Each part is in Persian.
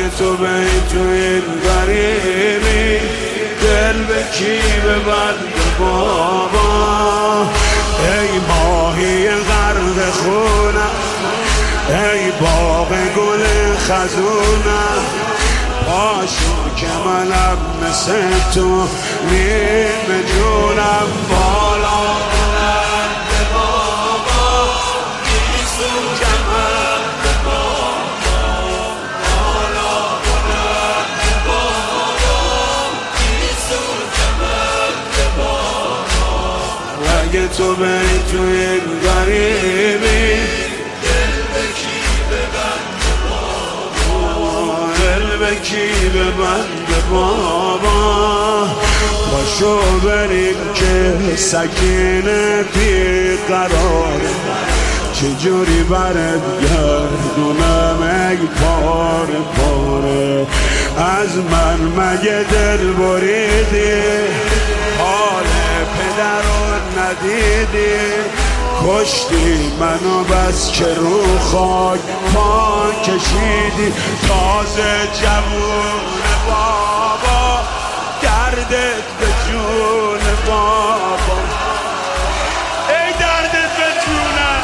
اگه تو به تو این غریبی دل به کی ببند بابا. ای ماهی غرق خونم، ای باغ گل خزونم، پاشو که منم مثل تو نیم جونم. بالا بلند بابا گیسو کمند بابا، بالا بلند بابا گیسو کمند بابا. اگه تو بری تو این غریبی دل به کی ببند بابا، دل به کی ببند بابا. پاشو بریم که سکینه بیقراره، چجوری برد گردونم ای پاره پاره. از من مگه دل بریدی، حال پدر رو ندیدی، کشتی منو بس که رو خاک پا کشیدی. تازه جوون بابا دردت به جون بابا، ای دردت به جونم.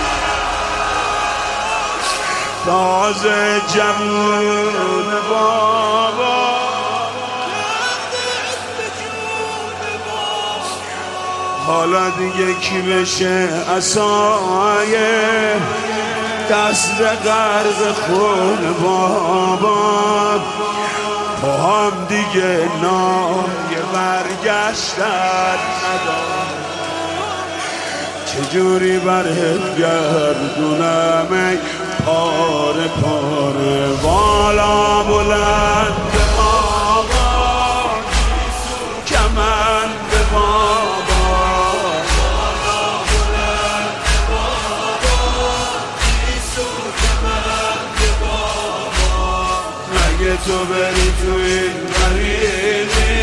تازه جوون بابا حالا دیگه کی بشه عصایه دست غرق خون بابا. با هم دیگه نای برگشتن ندارم، چجوری برات گردونم ای پاره پاره. بالا بلند بابا کمند بابا، اگه تو بری تو این غریبی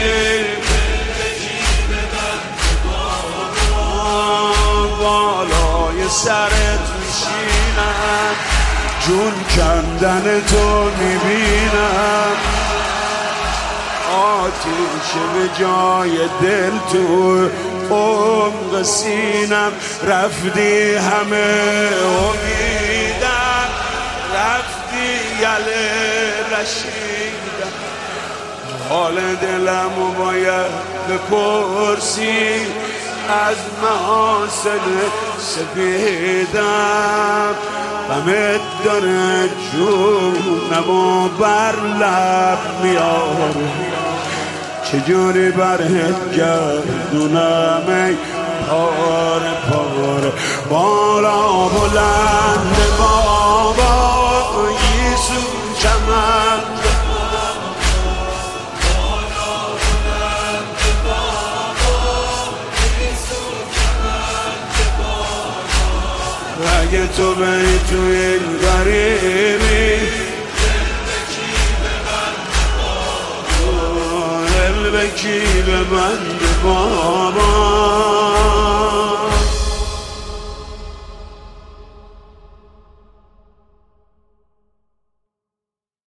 بالای سرت میشینم، جون کندن تو میبینم، آتیش به جای دل تو عمق سینم. رفتی همه امیدم، رفتی یله رشیدم، حال دلمو باید بپرسی از محاسن سپیدم. غمت داره جونمو بر لب میاره، چجوری برات گردونم ای پاره پاره. بالا بلند بابا یسو کمند، اگه تو بری تو این غریبی دل به کی ببند بابا.